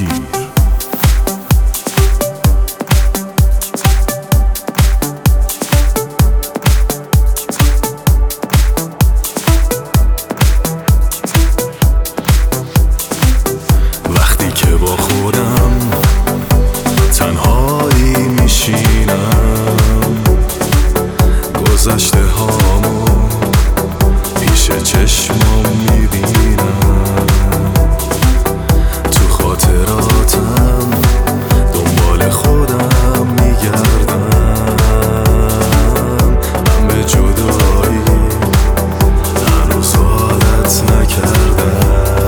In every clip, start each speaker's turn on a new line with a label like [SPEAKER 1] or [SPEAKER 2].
[SPEAKER 1] شیر. وقتی که با خودم تنهایی میشینم، گذشته هامو پیش چشمام میبینم، تو خاطراتم دنبال خودم میگردم. من به جدایی هنوز عادت نکردم،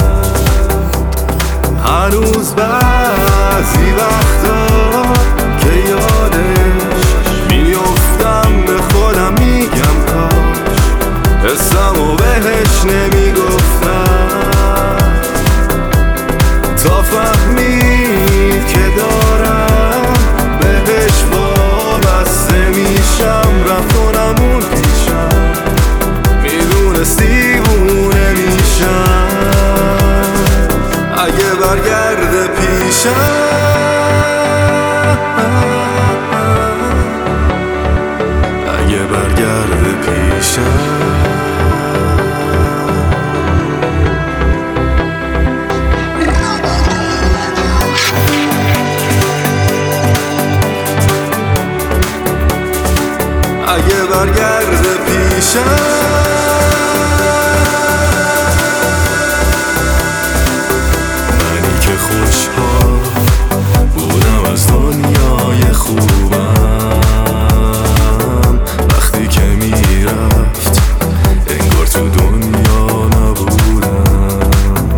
[SPEAKER 1] هنوز بعضی وقتا که یادش میافتم به خودم میگم کاش حسمو بهش نمیگفتم، تا فهمید که دارم بهش وابسته میشم. رفت و نمون پیشم، میدونست دیوونه میشم. اگه برگرده پیشم، اگه برگرده پیشم، اگه برگرده پیشم. منی که خوشحال بودم از دنیای خوبم، وقتی که میرفت انگار تو دنیا نبودم.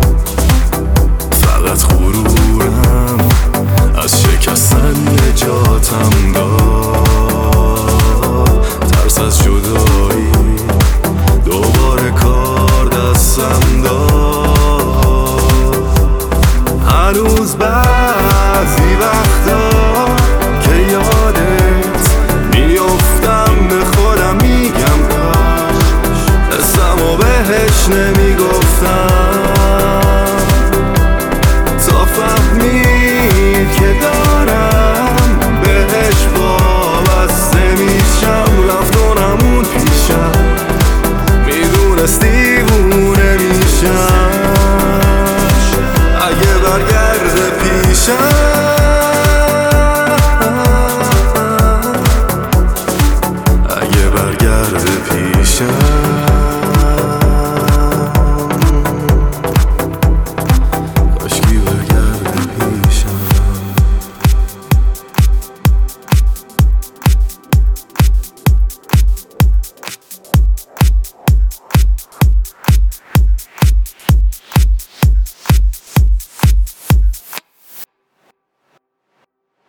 [SPEAKER 1] فقط غرورم از شکستن نجاتم داد، ترس از جدایی دوباره کار دستم داد. هنوز بعضی وقتا که یادت میافتم به خودم میگم کاش حسمو بهش نمیگفتم، تا فهمید که دارم بهش وابسته میشم. رفت و نمون پیشم، میدونست دیوونه میشم. اگه برگرده پیشم، اگه برگرده پیشم.